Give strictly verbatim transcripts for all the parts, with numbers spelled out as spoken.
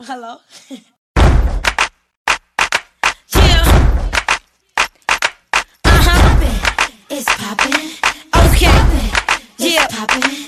Hello? Yeah. Uh-huh. It's poppin'. Okay. It's Yeah. poppin'.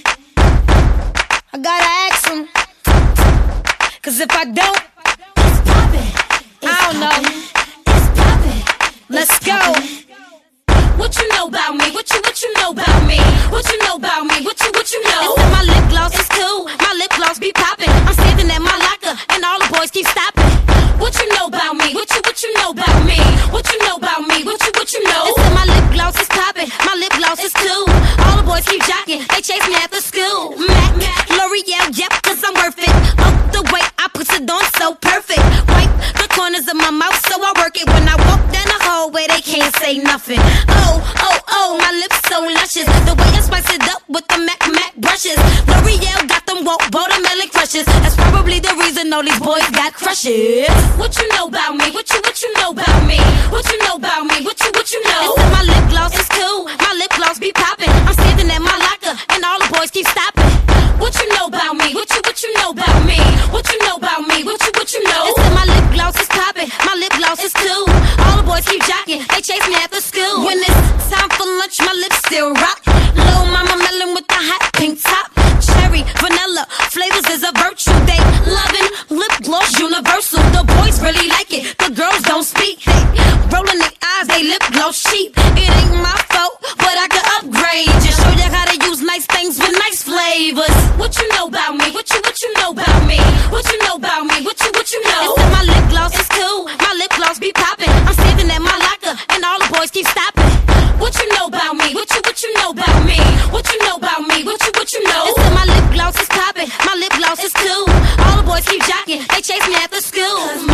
I gotta ask him. Cause if I don't, It's poppin'. It's I don't know. poppin'. It's poppin'. Let's It's go. poppin'. What you know about me? What you what you know about me? What you know about me? What you what you know? It's in my lip gloss, it's cool. My lip gloss be poppin'. I'm standing at my locker, and all the boys keep stopping. What you know about me? What you what you know about me? What you know about me? What you what you know? It's in my lip gloss, it's poppin'. My lip gloss is cool. All the boys keep jocking, they chase me after school. Mac, L'Oreal, yep, cause I'm worth it. Up the way I put it on so perfect. Wipe the corners of my mouth so I work it. When I walk down the hallway, they can't say nothing. Oh, oh, oh, my lips so luscious. The way I spice it up with the Mac Mac brushes. L'Oreal got them woke watermelon crushes. That's probably the reason all these boys got crushes. What you know about me? What you what you know about me? What you know about me? What you what you know? It's in my lip gloss, it's cool. My lip gloss be poppin'. I'm standing at my locker, and all the boys keep stopping. What you know about me? What you what you know about me? What you know about me? What you what you know? It's in my lip gloss, it's poppin'. My lip gloss is cool. All the boys keep jocking, they chase me after school. When it's time for lunch, my lips still rock. Little mama melon with the hot pink top. Cherry, vanilla, flavors is a virtue. They lovin' lip gloss universal. The boys really like it, the girls don't speak. They rollin' their eyes, they lip gloss cheap. It ain't my fault, but I could upgrade. Just show you how to use nice things with nice flavors. What you know about me? What you what you know about me? What you know about me? What you what you know? It's in my lip gloss, it's cool. My lip gloss be poppin'. I'm standing at my locker, and all the boys keep stopping. What you know about me? What you what you know about me? What you know about me? What you what you know? It's in my lip gloss, it's poppin'. My lip gloss is cool. All the boys keep jocking, they chase me after school. Cause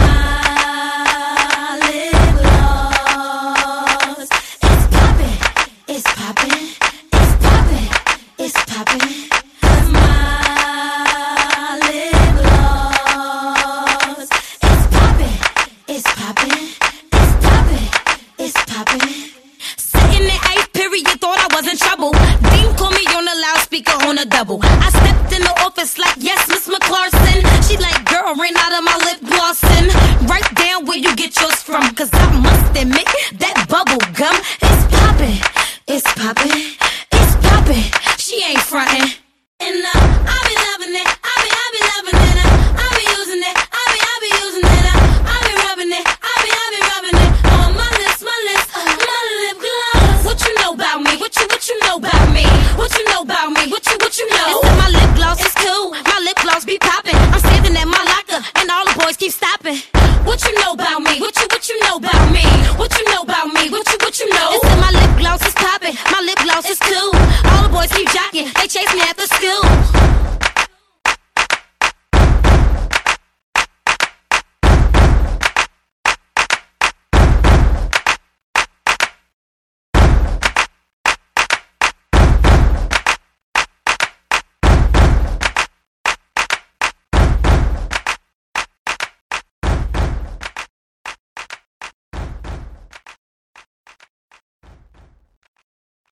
my lip gloss is poppin'. It's poppin'. It's poppin'. It's poppin'. Cause my lip gloss is poppin'. It's poppin'. It's poppin'. It's poppin'. Sitting in eighth period, thought I was in trouble. Dean called me on the loudspeaker on a double. I stepped in the office like, yes, Miss McClarson. She like, girl, ran out of my lip glossin'. Write down where you get yours from, cause I must admit that bubble gum is poppin'. It's poppin'. It's poppin'. She ain't frontin'.